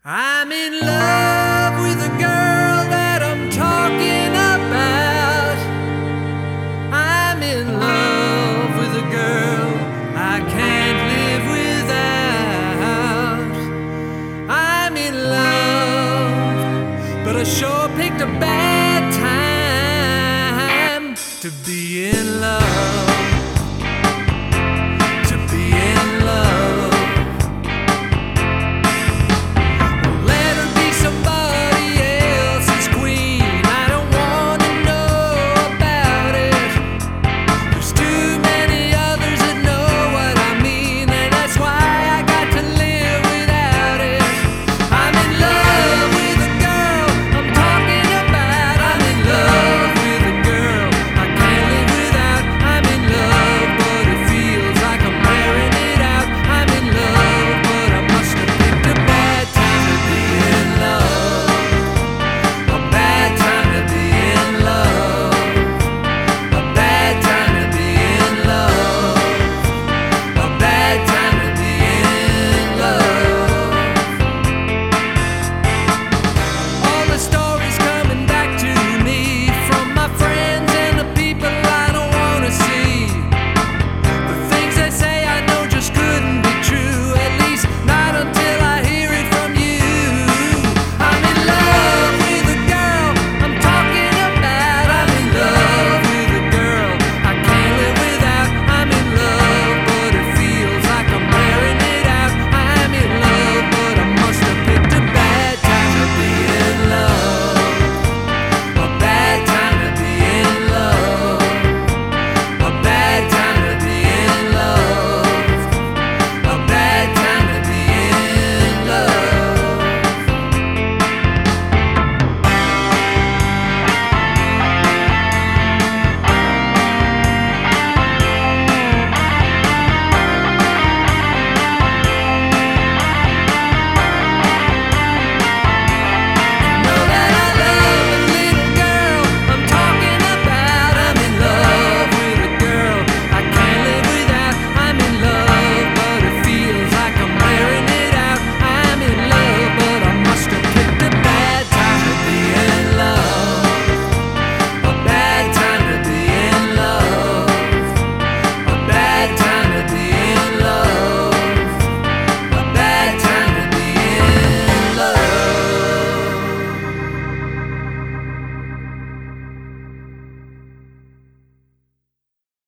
I'm in love with the girl that I'm talking about. I'm in love with a girl I can't live without. I'm in love, but I sure picked a bad time to be in love.